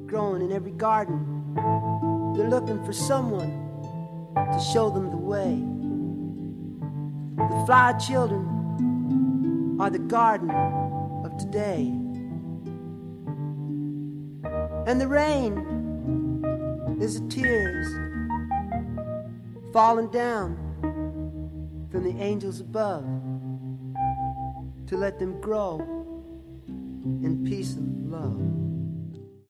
growing in every garden. They're looking for someone to show them the way. The flower children are the garden of today. And the rain is the tears falling down from the angels above to let them grow in peace and love.